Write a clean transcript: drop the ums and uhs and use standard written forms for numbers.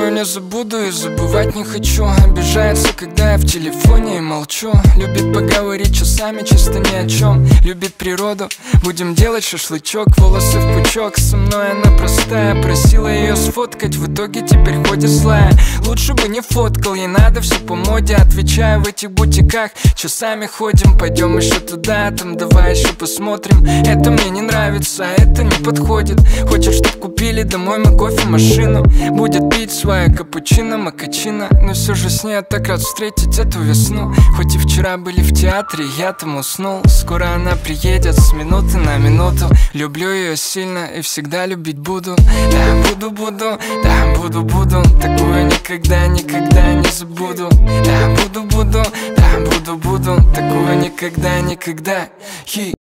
такое не забуду и забывать не хочу. Обижается, когда я в телефоне и молчу. Любит поговорить часами, чисто ни о чем. Любит природу, будем делать шашлычок. Волосы в пучок, со мной она простая. Просила ее сфоткать, в итоге теперь ходит злая. Лучше бы не фоткал, ей надо все по моде. Отвечаю, в этих бутиках часами ходим. Пойдем еще туда, там давай еще посмотрим. Это мне не нравится, это не подходит. Хочет, чтоб купили домой мы кофемашину. Будет пить свое капучино, макачино. Но все же с ней я так рад встретить эту весну. Хоть и вчера были в театре, я там уснул. Скоро она приедет с минуты на минуту. Люблю ее сильно и всегда любить буду. Да, буду, да, буду. Такое никогда не забуду. Да, буду, да, буду. Такое никогда.